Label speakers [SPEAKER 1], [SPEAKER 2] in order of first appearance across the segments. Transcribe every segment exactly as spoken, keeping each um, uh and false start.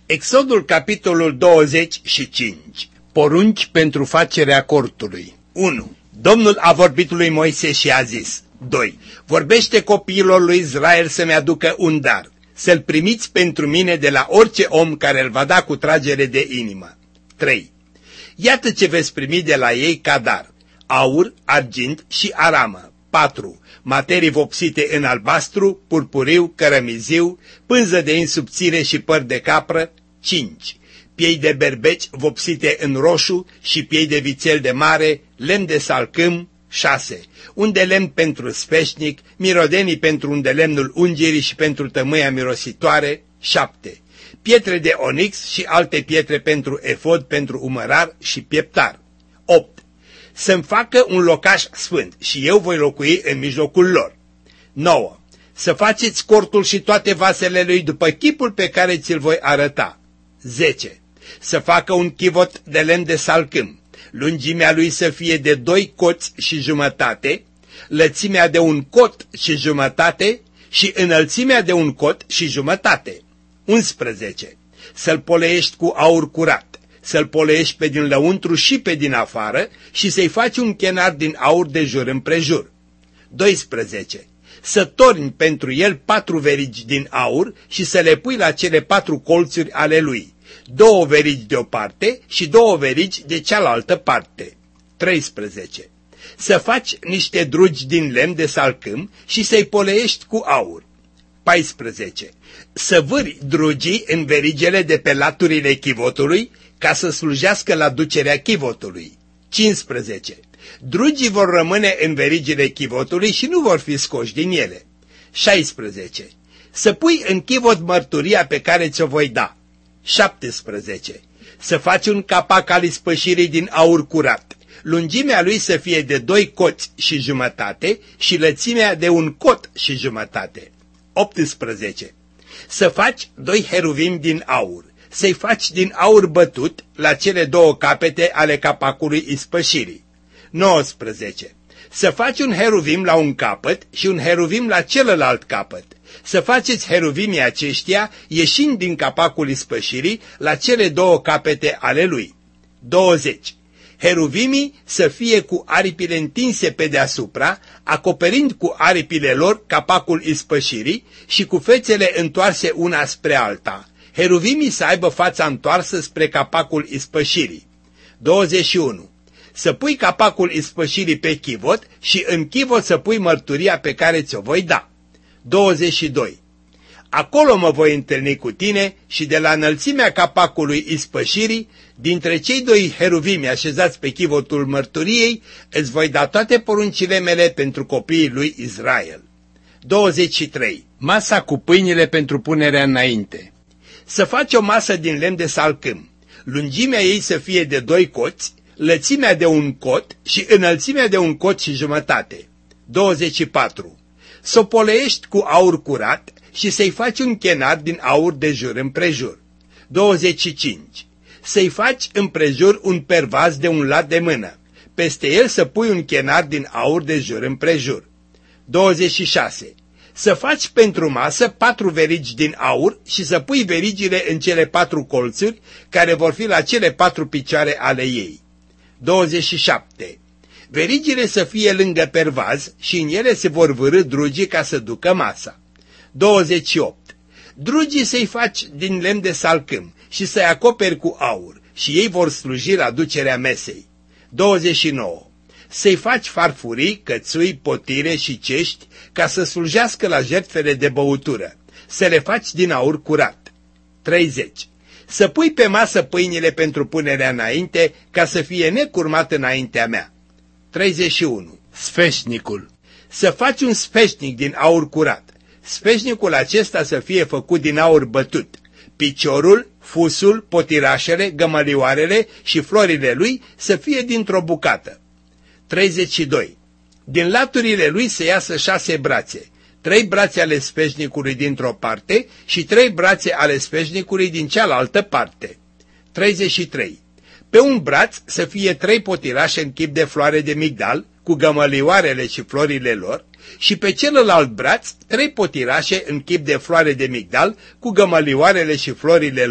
[SPEAKER 1] Exodul, capitolul douăzeci și cinci. Porunci pentru facerea cortului. unu. Domnul a vorbit lui Moise și a zis. doi. Vorbește copiilor lui Israel să-mi aducă un dar, să-l primiți pentru mine de la orice om care îl va da cu tragere de inimă. trei. Iată ce veți primi de la ei ca dar: aur, argint și aramă. patru. Materii vopsite în albastru, purpuriu, cărămiziu, pânză de insubțire și păr de capră. cinci. Piei de berbeci vopsite în roșu și piei de vițel de mare, lemn de salcâm. șase. Un de lemn pentru sfeșnic, mirodenii pentru undelemnul ungerii și pentru tămâia mirositoare. șapte. Pietre de onix și alte pietre pentru efod, pentru umărar și pieptar. opt. Să-mi facă un locaș sfânt și eu voi locui în mijlocul lor. nouă. Să faceți cortul și toate vasele lui după chipul pe care ți-l voi arăta. zece. Să facă un chivot de lemn de salcâm, lungimea lui să fie de doi coți și jumătate, lățimea de un cot și jumătate și înălțimea de un cot și jumătate. unsprezece. Să-l poleiești cu aur curat, să-l poleiești pe din lăuntru și pe din afară și să-i faci un chenar din aur de jur împrejur. doisprezece. Să torni pentru el patru verigi din aur și să le pui la cele patru colțuri ale lui, două verigi de o parte și două verigi de cealaltă parte. treisprezece. Să faci niște drugi din lemn de salcâm și să-i poleiești cu aur. paisprezece. Să vâri drugii în verigele de pe laturile chivotului ca să slujească la ducerea chivotului. cincisprezece. Drugii vor rămâne în verigile chivotului și nu vor fi scoși din ele. șaisprezece. Să pui în chivot mărturia pe care ți-o voi da. șaptesprezece. Să faci un capac al ispășirii din aur curat, lungimea lui să fie de doi coți și jumătate și lățimea de un cot și jumătate. optsprezece. Să faci doi heruvim din aur, să-i faci din aur bătut la cele două capete ale capacului ispășirii. nouăsprezece. Să faci un heruvim la un capăt și un heruvim la celălalt capăt. Să faceți heruvimii aceștia ieșind din capacul ispășirii la cele două capete ale lui. douăzeci. Heruvimii să fie cu aripile întinse pe deasupra, acoperind cu aripile lor capacul ispășirii și cu fețele întoarse una spre alta. Heruvimii să aibă fața întoarsă spre capacul ispășirii. douăzeci și unu. Să pui capacul ispășirii pe chivot și în chivot să pui mărturia pe care ți-o voi da. douăzeci și doi. Acolo mă voi întâlni cu tine și de la înălțimea capacului ispășirii, dintre cei doi heruvimi așezați pe chivotul mărturiei, îți voi da toate poruncile mele pentru copiii lui Israel. douăzeci și trei. Masa cu pâinile pentru punerea înainte. Să faci o masă din lemn de salcâm, lungimea ei să fie de doi coți, lățimea de un cot și înălțimea de un cot și jumătate. douăzeci și patru. Să o poleiești cu aur curat și să-i faci un chenar din aur de jur împrejur. douăzeci și cinci. Să-i faci împrejur un pervaz de un lat de mână, peste el să pui un chenar din aur de jur împrejur. douăzeci și șase. Să faci pentru masă patru verigi din aur și să pui verigile în cele patru colțuri, care vor fi la cele patru picioare ale ei. douăzeci și șapte. Verigile să fie lângă pervaz și în ele se vor vârî drugii ca să ducă masa. douăzeci și opt. Drugii să-i faci din lemn de salcâm și să-i acoperi cu aur și ei vor sluji la ducerea mesei. douăzeci și nouă. Să-i faci farfurii, cățui, potire și cești ca să slujească la jertfele de băutură. Să le faci din aur curat. treizeci. Să pui pe masă pâinile pentru punerea înainte ca să fie necurmat înaintea mea. treizeci și unu. Sfeșnicul. Să faci un sfeșnic din aur curat. Sfeșnicul acesta să fie făcut din aur bătut. Piciorul, fusul, potirașele, gămălioarele și florile lui să fie dintr-o bucată. treizeci și doi. Din laturile lui să iasă șase brațe, trei brațe ale sfeșnicului dintr-o parte și trei brațe ale sfeșnicului din cealaltă parte. treizeci și trei. Pe un braț să fie trei potirașe în chip de floare de migdal, cu gămălioarele și florile lor, și pe celălalt braț trei potirașe în chip de floare de migdal, cu gămălioarele și florile lor.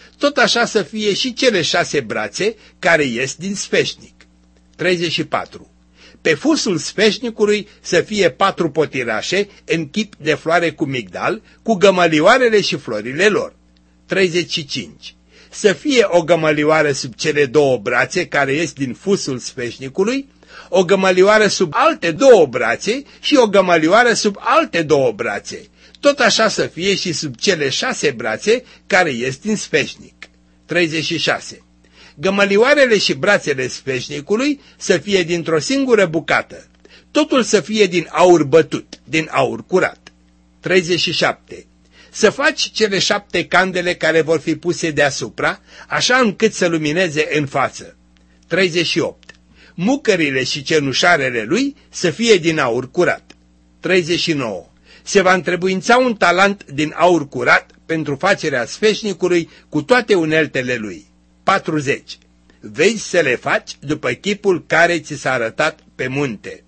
[SPEAKER 1] tot așa să fie și cele șase brațe care ies din sfeșnic. treizeci și patru. Pe fusul sfeșnicului să fie patru potirașe în chip de floare cu migdal, cu gămălioarele și florile lor. treizeci și cinci. Să fie o gămălioară sub cele două brațe care ies din fusul sfeșnicului, o gămălioară sub alte două brațe și o gămălioară sub alte două brațe. Tot așa să fie și sub cele șase brațe care ies din sfeșnic. treizeci și șase. Gămălioarele și brațele sfeșnicului să fie dintr-o singură bucată. Totul să fie din aur bătut, din aur curat. treizeci și șapte. Să faci cele șapte candele care vor fi puse deasupra, așa încât să lumineze în față. treizeci și opt. Mucările și cenușarele lui să fie din aur curat. treizeci și nouă. Se va întrebuința un talent din aur curat pentru facerea sfeșnicului cu toate uneltele lui. patruzeci. Vezi să le faci după chipul care ți s-a arătat pe munte.